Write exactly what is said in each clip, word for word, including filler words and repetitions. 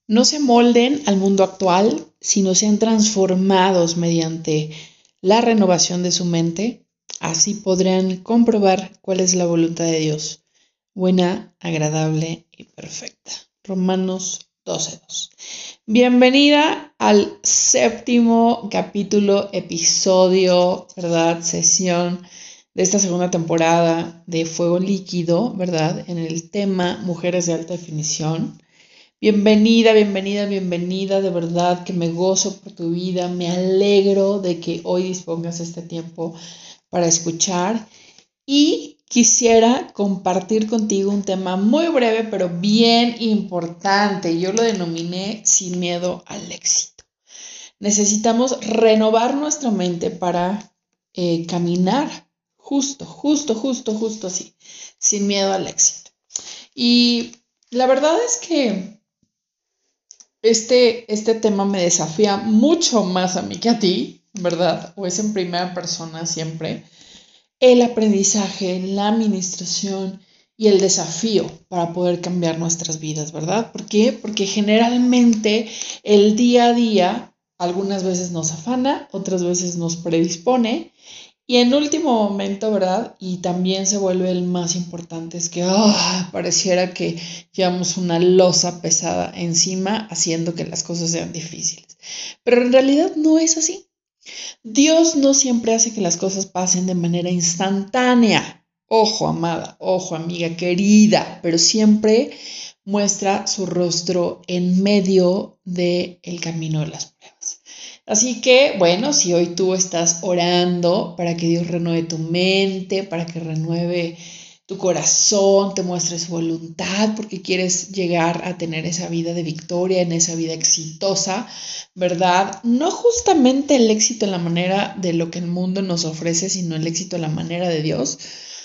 No se molden al mundo actual, sino sean transformados mediante la renovación de su mente. Así podrán comprobar cuál es la voluntad de Dios, buena, agradable y perfecta. Romanos doce dos. Bienvenida al séptimo capítulo, episodio, ¿verdad? Sesión de esta segunda temporada de Fuego Líquido, ¿verdad? En el tema Mujeres de Alta Definición. Bienvenida, bienvenida, bienvenida, de verdad que me gozo por tu vida, me alegro de que hoy dispongas este tiempo para escuchar y quisiera compartir contigo un tema muy breve pero bien importante. Yo lo denominé sin miedo al éxito. Necesitamos renovar nuestra mente para eh, caminar justo, justo, justo, justo así, sin miedo al éxito. Y la verdad es que Este, este tema me desafía mucho más a mí que a ti, ¿verdad? O es en primera persona siempre. El aprendizaje, la administración y el desafío para poder cambiar nuestras vidas, ¿verdad? ¿Por qué? Porque generalmente el día a día algunas veces nos afana, otras veces nos predispone y en último momento, ¿verdad? Y también se vuelve el más importante, es que oh, pareciera que llevamos una losa pesada encima haciendo que las cosas sean difíciles. Pero en realidad no es así. Dios no siempre hace que las cosas pasen de manera instantánea. Ojo, amada, ojo, amiga querida, pero siempre muestra su rostro en medio del camino de las pruebas. Así que, bueno, si hoy tú estás orando para que Dios renueve tu mente, para que renueve tu corazón, te muestre su voluntad, porque quieres llegar a tener esa vida de victoria, en esa vida exitosa, ¿verdad? No justamente el éxito en la manera de lo que el mundo nos ofrece, sino el éxito en la manera de Dios.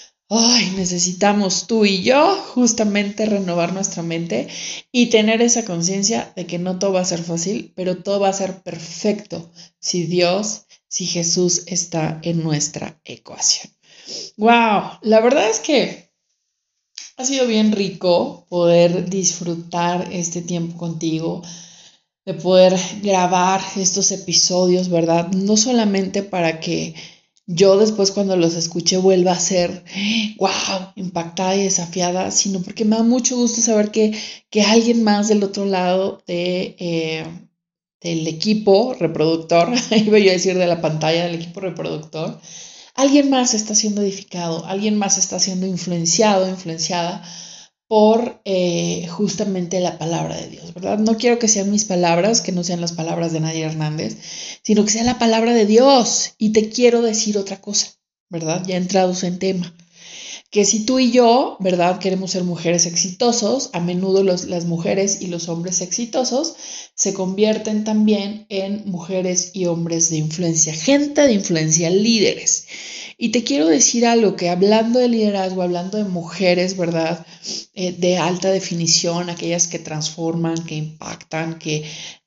Ay, necesitamos tú y yo justamente renovar nuestra mente y tener esa conciencia de que no todo va a ser fácil, pero todo va a ser perfecto si Dios, si Jesús está en nuestra ecuación. Wow, la verdad es que ha sido bien rico poder disfrutar este tiempo contigo, de poder grabar estos episodios, ¿verdad? No solamente para que yo después cuando los escuché vuelva a ser, wow, impactada y desafiada, sino porque me da mucho gusto saber que, que alguien más del otro lado de, eh, del equipo reproductor, iba yo a decir de la pantalla del equipo reproductor, alguien más está siendo edificado, alguien más está siendo influenciado, influenciada por eh, justamente la palabra de Dios, ¿verdad? No quiero que sean mis palabras, que no sean las palabras de Nadia Hernández, sino que sea la palabra de Dios. Y te quiero decir otra cosa, ¿verdad? Ya entrados en tema. Que si tú y yo, ¿verdad? Queremos ser mujeres exitosos, a menudo los, las mujeres y los hombres exitosos se convierten también en mujeres y hombres de influencia, gente de influencia, líderes. Y te quiero decir algo, que hablando de liderazgo, hablando de mujeres, ¿verdad? Eh, de alta definición, aquellas que transforman, que impactan, que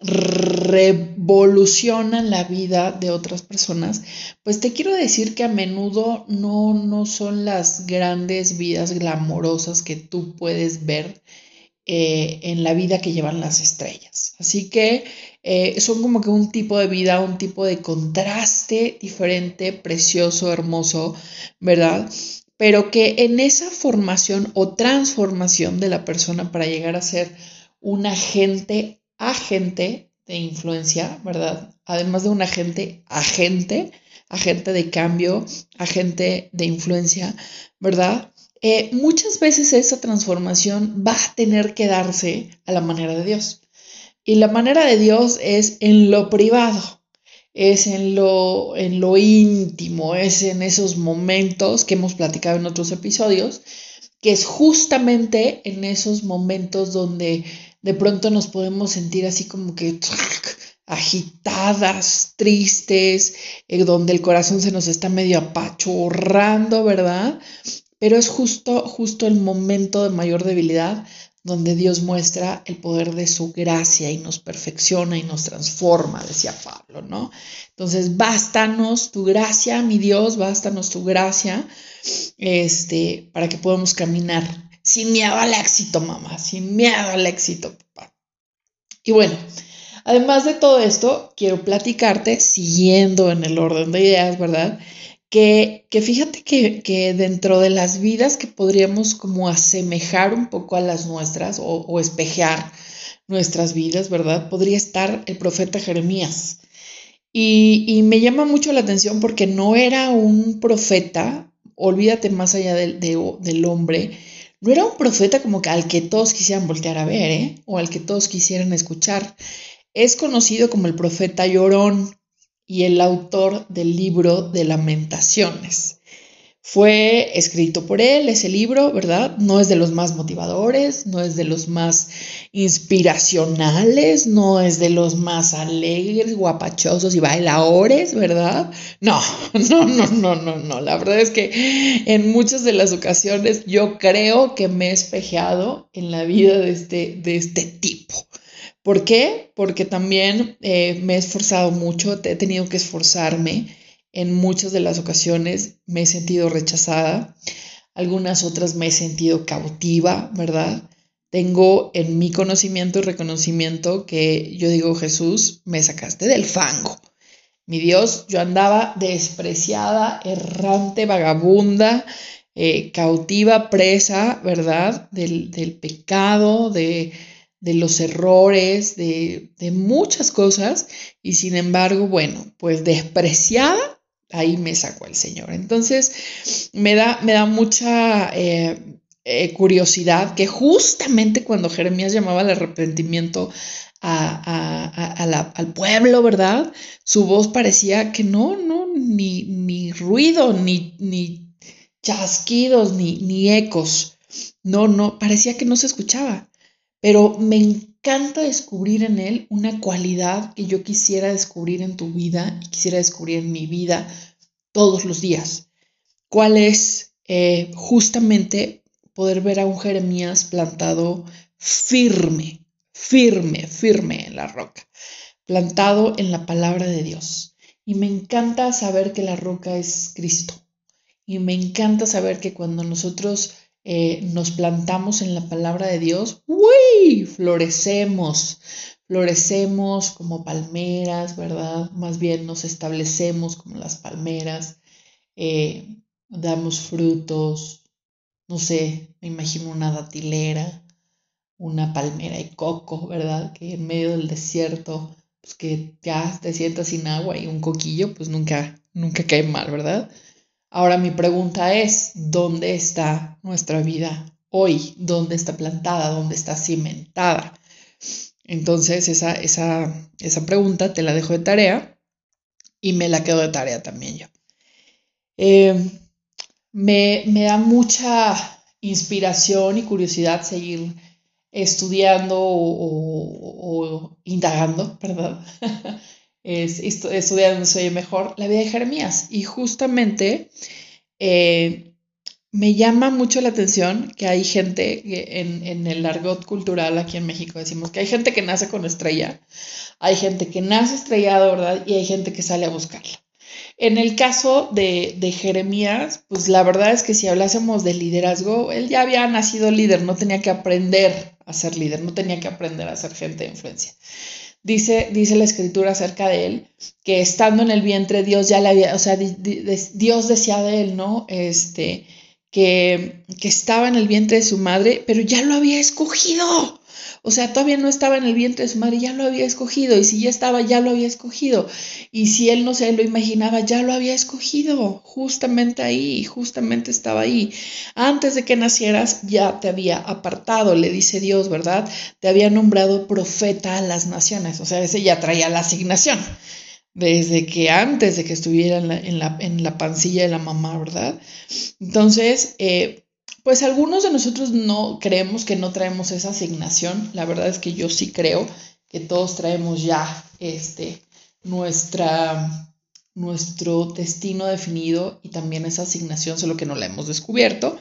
revolucionan la vida de otras personas, pues te quiero decir que a menudo no, no son las grandes vidas glamorosas que tú puedes ver eh, en la vida que llevan las estrellas. Así que eh, son como que un tipo de vida, un tipo de contraste diferente, precioso, hermoso, ¿verdad? Pero que en esa formación o transformación de la persona para llegar a ser un agente, agente de influencia, ¿verdad? Además de un agente, agente, agente de cambio, agente de influencia, ¿verdad? Eh, muchas veces esa transformación va a tener que darse a la manera de Dios. Y la manera de Dios es en lo privado, es en lo, en lo íntimo, es en esos momentos que hemos platicado en otros episodios, que es justamente en esos momentos donde de pronto nos podemos sentir así como que agitadas, tristes, eh, donde el corazón se nos está medio apachurrando, ¿verdad? Pero es justo, justo el momento de mayor debilidad donde Dios muestra el poder de su gracia y nos perfecciona y nos transforma, decía Pablo, ¿no? Entonces, bástanos tu gracia, mi Dios, bástanos tu gracia, este, para que podamos caminar sin miedo al éxito, mamá, sin miedo al éxito, papá. Y bueno, además de todo esto, quiero platicarte, siguiendo en el orden de ideas, ¿verdad? Que, que fíjate que, que dentro de las vidas que podríamos como asemejar un poco a las nuestras o, o espejear nuestras vidas, ¿verdad? Podría estar el profeta Jeremías. Y, y me llama mucho la atención porque no era un profeta, olvídate más allá del, de- del hombre, no era un profeta como que al que todos quisieran voltear a ver, ¿eh? O al que todos quisieran escuchar. Es conocido como el profeta llorón y el autor del libro de Lamentaciones. Fue escrito por él ese libro, ¿verdad? No es de los más motivadores, no es de los más inspiracionales, no es de los más alegres, guapachosos y bailadores, ¿verdad? No, no, no, no, no, no. La verdad es que en muchas de las ocasiones yo creo que me he espejeado en la vida de este, de este tipo. ¿Por qué? Porque también eh, me he esforzado mucho, he tenido que esforzarme. En muchas de las ocasiones me he sentido rechazada, algunas otras me he sentido cautiva, ¿verdad? Tengo en mi conocimiento y reconocimiento que yo digo, Jesús, me sacaste del fango. Mi Dios, yo andaba despreciada, errante, vagabunda, eh, cautiva, presa, ¿verdad? Del, del pecado, de, de los errores, de, de muchas cosas. Y sin embargo, bueno, pues despreciada, ahí me sacó el Señor. Entonces, me da, me da mucha eh, eh, curiosidad que justamente cuando Jeremías llamaba al arrepentimiento a, a, a la, al pueblo, ¿verdad? Su voz parecía que no, no, ni, ni ruido, ni, ni chasquidos, ni, ni ecos. No, no, parecía que no se escuchaba. Pero me encanta descubrir en él una cualidad que yo quisiera descubrir en tu vida y quisiera descubrir en mi vida todos los días. ¿Cuál es? Eh, justamente poder ver a un Jeremías plantado firme, firme, firme en la roca, plantado en la palabra de Dios. Y me encanta saber que la roca es Cristo. Y me encanta saber que cuando nosotros eh, nos plantamos en la palabra de Dios, ¡uy! Florecemos, florecemos como palmeras, ¿verdad? Más bien nos establecemos como las palmeras, eh, damos frutos, no sé, me imagino una datilera, una palmera de coco, ¿verdad? Que en medio del desierto, pues que ya te sientas sin agua y un coquillo, pues nunca, nunca cae mal, ¿verdad? Ahora mi pregunta es, ¿dónde está nuestra vida hoy? ¿Dónde está plantada? ¿Dónde está cimentada? Entonces esa, esa, esa pregunta te la dejo de tarea y me la quedo de tarea también yo. Eh, me, me da mucha inspiración y curiosidad seguir estudiando o, o, o indagando, ¿verdad? es, estudiando se oye mejor la vida de Jeremías. Y justamente eh, me llama mucho la atención que hay gente que en, en el argot cultural aquí en México decimos que hay gente que nace con estrella, hay gente que nace estrellado, ¿verdad? Y hay gente que sale a buscarla. En el caso de, de Jeremías, pues la verdad es que si hablásemos de liderazgo, él ya había nacido líder, no tenía que aprender a ser líder, no tenía que aprender a ser gente de influencia. Dice, dice la escritura acerca de él que estando en el vientre Dios ya le había, o sea, di, di, Dios decía de él, ¿no? Este, que, que estaba en el vientre de su madre, pero ya lo había escogido. O sea, todavía no estaba en el vientre de su madre, ya lo había escogido. Y si ya estaba, ya lo había escogido. Y si él no se lo imaginaba, ya lo había escogido. Justamente ahí, justamente estaba ahí. Antes de que nacieras, ya te había apartado, le dice Dios, ¿verdad? Te había nombrado profeta a las naciones. O sea, ese ya traía la asignación. Desde que antes de que estuviera en la, en la, en la pancilla de la mamá, ¿verdad? Entonces, eh, pues algunos de nosotros no creemos que no traemos esa asignación. La verdad es que yo sí creo que todos traemos ya este, nuestra, nuestro destino definido y también esa asignación, solo que no la hemos descubierto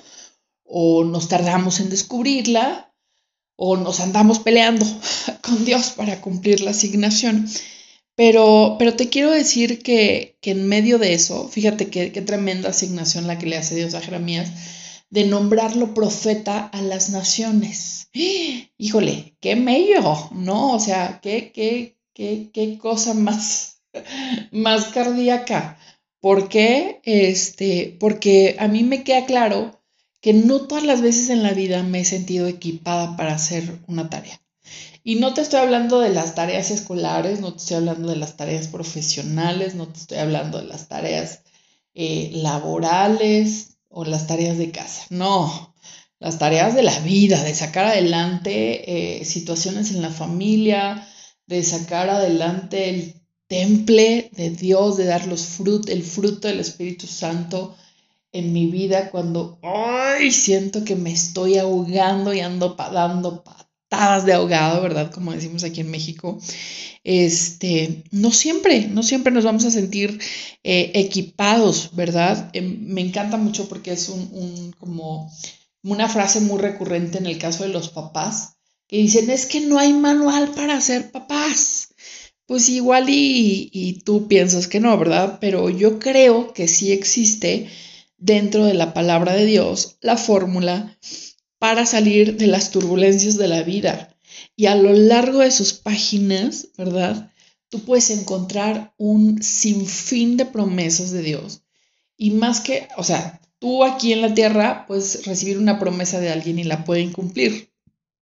o nos tardamos en descubrirla o nos andamos peleando con Dios para cumplir la asignación. Pero, pero te quiero decir que, que en medio de eso, fíjate qué, qué tremenda asignación la que le hace Dios a Jeremías. de nombrarlo profeta a las naciones. Híjole, qué mello, ¿no? O sea, qué, qué, qué, qué cosa más, más cardíaca. ¿Por qué? Este, porque a mí me queda claro que no todas las veces en la vida me he sentido equipada para hacer una tarea. Y no te estoy hablando de las tareas escolares, no te estoy hablando de las tareas profesionales, no te estoy hablando de las tareas eh, laborales o las tareas de casa. No, las tareas de la vida, de sacar adelante eh, situaciones en la familia, de sacar adelante el temple de Dios, de dar los frut, el fruto del Espíritu Santo en mi vida cuando ¡ay! Siento que me estoy ahogando y ando pa- dando patadas de ahogado, ¿verdad? Como decimos aquí en México. Este, no siempre, no siempre nos vamos a sentir eh, equipados, ¿verdad? Eh, me encanta mucho porque es un, un, como una frase muy recurrente en el caso de los papás, que dicen, es que no hay manual para ser papás. Pues igual y, y tú piensas que no, ¿verdad? Pero yo creo que sí existe dentro de la palabra de Dios la fórmula para salir de las turbulencias de la vida. Y a lo largo de sus páginas, ¿verdad? Tú puedes encontrar un sinfín de promesas de Dios. Y más que, o sea, tú aquí en la tierra puedes recibir una promesa de alguien y la pueden cumplir.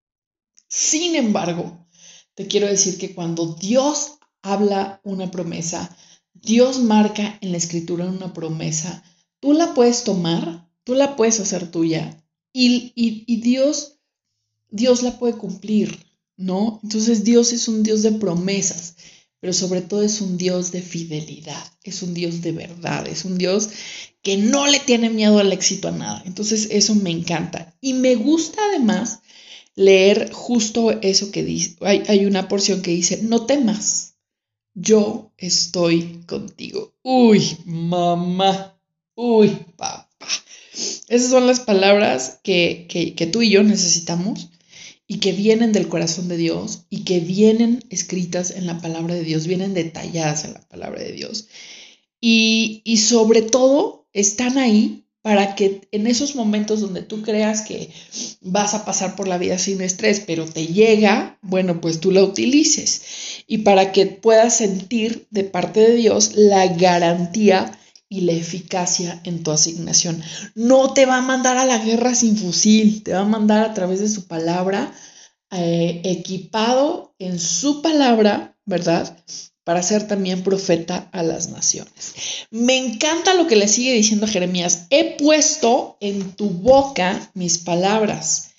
Sin embargo, te quiero decir que cuando Dios habla una promesa, Dios marca en la escritura una promesa, tú la puedes tomar, tú la puedes hacer tuya y, y, y Dios, Dios la puede cumplir, ¿no? Entonces Dios es un Dios de promesas, pero sobre todo es un Dios de fidelidad, es un Dios de verdad, es un Dios que no le tiene miedo al éxito a nada. Entonces eso me encanta y me gusta además leer justo eso que dice. Hay, hay una porción que dice, no temas, yo estoy contigo. Uy, mamá, uy, papá. Esas son las palabras que, que, que tú y yo necesitamos y que vienen del corazón de Dios y que vienen escritas en la palabra de Dios, vienen detalladas en la palabra de Dios. Y, y sobre todo están ahí para que en esos momentos donde tú creas que vas a pasar por la vida sin estrés, pero te llega, bueno, pues tú la utilices. Y para que puedas sentir de parte de Dios la garantía y la eficacia en tu asignación. No te va a mandar a la guerra sin fusil, te va a mandar a través de su palabra, eh, equipado en su palabra, ¿verdad? Para ser también profeta a las naciones. Me encanta lo que le sigue diciendo a Jeremías. He puesto en tu boca mis palabras.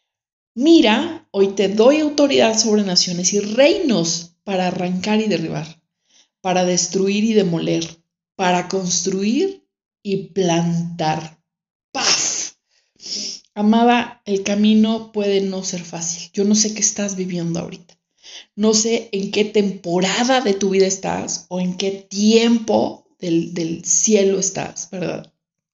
Mira, hoy te doy autoridad sobre naciones y reinos para arrancar y derribar, para destruir y demoler, para construir y plantar. ¡Paf! Amada, el camino puede no ser fácil. Yo no sé qué estás viviendo ahorita. No sé en qué temporada de tu vida estás o en qué tiempo del, del cielo estás, ¿verdad?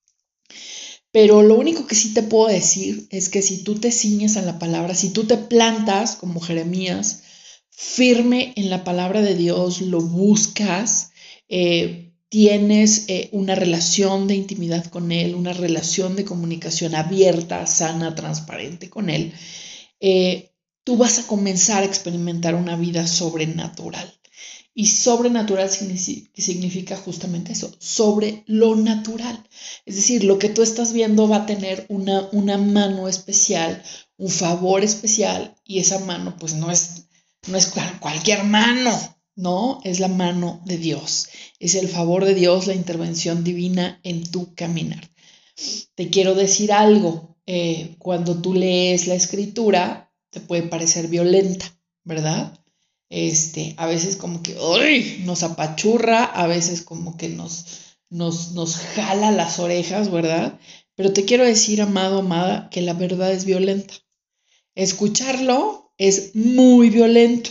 Pero lo único que sí te puedo decir es que si tú te ciñes a la palabra, si tú te plantas como Jeremías, firme en la palabra de Dios, lo buscas, eh, tienes eh, una relación de intimidad con Él, una relación de comunicación abierta, sana, transparente con Él, eh, tú vas a comenzar a experimentar una vida sobrenatural. Y sobrenatural significa justamente eso, sobre lo natural. Es decir, lo que tú estás viendo va a tener una, una mano especial, un favor especial, y esa mano pues no es, no es cualquier mano, no, es la mano de Dios. Es el favor de Dios, la intervención divina en tu caminar. Te quiero decir algo, eh, cuando tú lees la escritura, te puede parecer violenta, ¿verdad? Este, a veces como que ¡ay! Nos apachurra, a veces como que nos, nos, nos jala las orejas, ¿verdad? Pero te quiero decir, amado, amada, que la verdad es violenta. Escucharlo es muy violento.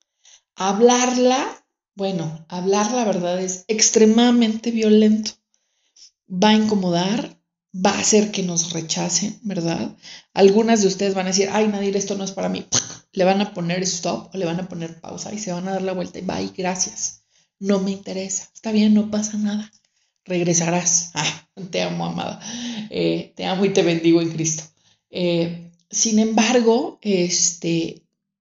Hablarla, bueno, hablar la verdad es extremadamente violento. Va a incomodar, va a hacer que nos rechacen, ¿verdad? Algunas de ustedes van a decir, ay, Nadir, esto no es para mí. Le van a poner stop o le van a poner pausa y se van a dar la vuelta y bye, gracias. No me interesa. Está bien, no pasa nada. regresarás. Ah, te amo, amada. Eh, te amo y te bendigo en Cristo. Eh, sin embargo, este,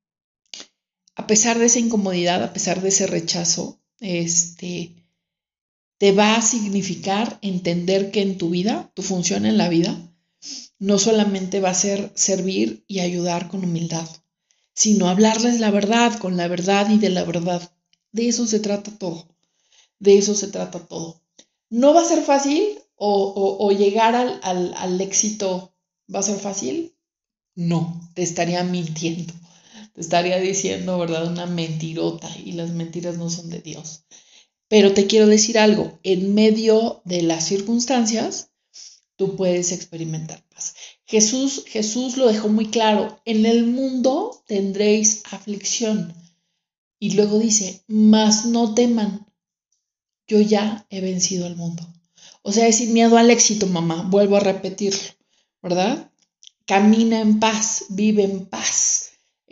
a pesar de esa incomodidad, a pesar de ese rechazo, este, te va a significar entender que en tu vida, tu función en la vida, no solamente va a ser servir y ayudar con humildad, sino hablarles la verdad, con la verdad y de la verdad. De eso se trata todo. De eso se trata todo. ¿No va a ser fácil o, o, o llegar al, al, al éxito va a ser fácil? No, te estaría mintiendo. Te estaría diciendo, ¿verdad? Una mentirota y las mentiras no son de Dios. Pero te quiero decir algo, en medio de las circunstancias, tú puedes experimentar paz. Jesús, Jesús lo dejó muy claro, en el mundo tendréis aflicción. Y luego dice, mas no teman, yo ya he vencido al mundo. O sea, es sin miedo al éxito, mamá, vuelvo a repetirlo, ¿verdad? Camina en paz, vive en paz.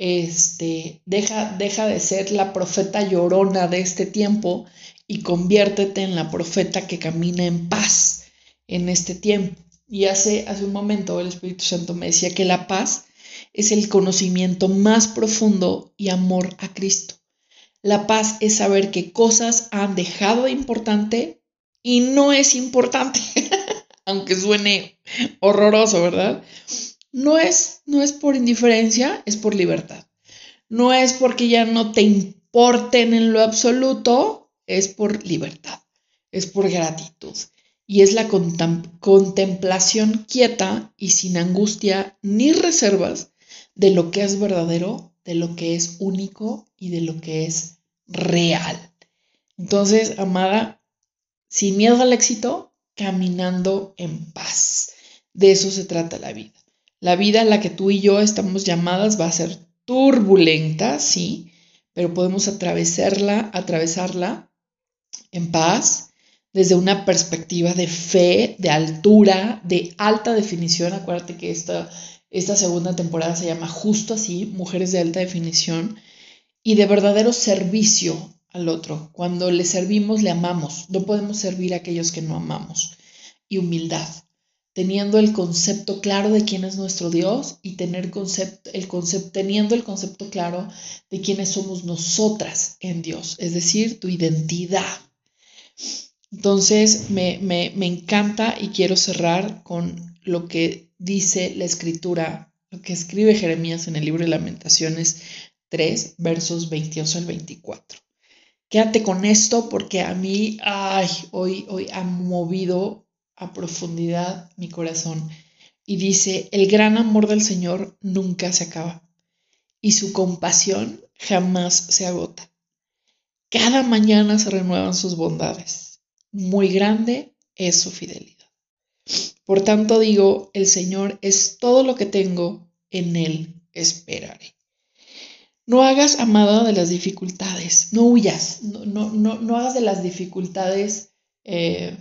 Este, deja, deja de ser la profeta llorona de este tiempo y conviértete en la profeta que camina en paz en este tiempo. Y hace, hace un momento el Espíritu Santo me decía que la paz es el conocimiento más profundo y amor a Cristo. La paz es saber que cosas han dejado de importante y no es importante, aunque suene horroroso, ¿verdad? No es, no es por indiferencia, es por libertad. No es porque ya no te importen en lo absoluto, es por libertad, es por gratitud. Y es la contem- contemplación quieta y sin angustia ni reservas de lo que es verdadero, de lo que es único y de lo que es real. Entonces, amada, sin miedo al éxito, caminando en paz. De eso se trata la vida. La vida en la que tú y yo estamos llamadas va a ser turbulenta, sí, pero podemos atravesarla, atravesarla en paz, desde una perspectiva de fe, de altura, de alta definición. Acuérdate que esta, esta segunda temporada se llama justo así, Mujeres de Alta Definición, y de verdadero servicio al otro. Cuando le servimos, le amamos. No podemos servir a aquellos que no amamos. Y humildad, teniendo el concepto claro de quién es nuestro Dios y tener concepto, el concepto, teniendo el concepto claro de quiénes somos nosotras en Dios, es decir, tu identidad. Entonces, me, me, me encanta y quiero cerrar con lo que dice la Escritura, lo que escribe Jeremías en el libro de Lamentaciones tres, versos veintidós al veinticuatro. Quédate con esto porque a mí, ay, hoy, hoy ha movido a profundidad mi corazón. Y dice, el gran amor del Señor nunca se acaba y su compasión jamás se agota. Cada mañana se renuevan sus bondades. Muy grande es su fidelidad. Por tanto digo, el Señor es todo lo que tengo, en Él esperaré. No hagas, amada, de las dificultades, no huyas, no, no, no, no hagas de las dificultades eh,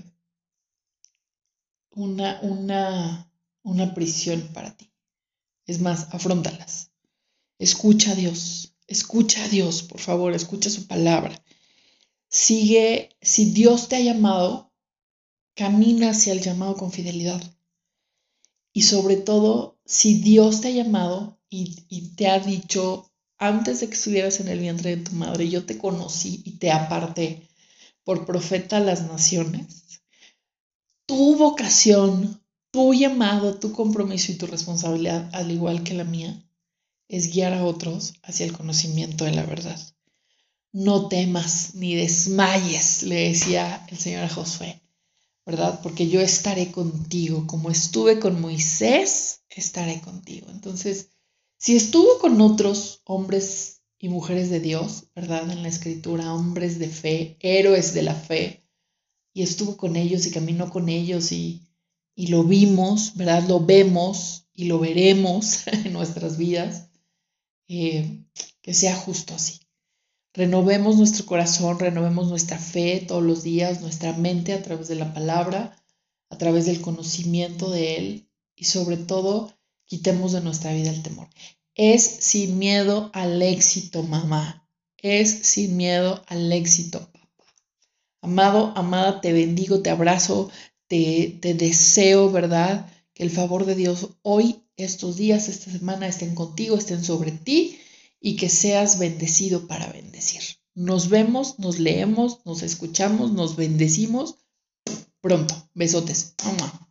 una, una, una prisión para ti. Es más, afróntalas. Escucha a Dios, escucha a Dios, por favor, escucha su palabra. Sigue, si Dios te ha llamado, camina hacia el llamado con fidelidad. Y sobre todo, si Dios te ha llamado y, y te ha dicho, antes de que estuvieras en el vientre de tu madre, yo te conocí y te aparté por profeta a las naciones, tu vocación, tu llamado, tu compromiso y tu responsabilidad, al igual que la mía, es guiar a otros hacia el conocimiento de la verdad. No temas ni desmayes, le decía el Señor a Josué, ¿verdad? Porque yo estaré contigo, como estuve con Moisés, estaré contigo. Entonces, si estuvo con otros hombres y mujeres de Dios, ¿verdad? En la Escritura, hombres de fe, héroes de la fe, y estuvo con ellos y caminó con ellos y, y lo vimos, ¿verdad? Lo vemos y lo veremos en nuestras vidas, eh, que sea justo así. Renovemos nuestro corazón, renovemos nuestra fe todos los días, nuestra mente a través de la palabra, a través del conocimiento de Él y sobre todo quitemos de nuestra vida el temor. Es sin miedo al éxito, mamá. Es sin miedo al éxito, papá. Amado, amada, te bendigo, te abrazo, te, te deseo, ¿verdad? Que el favor de Dios hoy, estos días, esta semana estén contigo, estén sobre ti y que seas bendecido para bendecir. Nos vemos, nos leemos, nos escuchamos, nos bendecimos pronto. Besotes. ¡Mua!